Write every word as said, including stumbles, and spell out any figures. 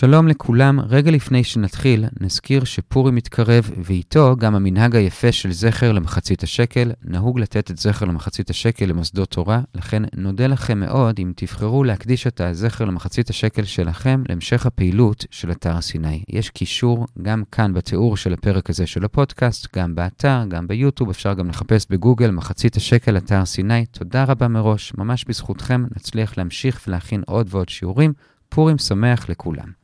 שלום לכולם, רגע לפני שנתחיל, נזכיר שפורים מתקרב, ואיתו גם המנהג היפה של זכר למחצית השקל. נהוג לתת את זכר למחצית השקל למוסדות תורה, לכן נודה לכם מאוד אם תבחרו להקדיש את הזכר למחצית השקל שלכם להמשך הפעילות של אתר סיני. יש קישור גם כאן בתיאור של הפרק הזה של הפודקאסט, גם באתר, גם ביוטיוב, אפשר גם לחפש בגוגל מחצית השקל אתר סיני. תודה רבה מראש, ממש בזכותכם נצליח להמשיך ולהכין עוד ועוד שיעורים. פורים שמח לכולם.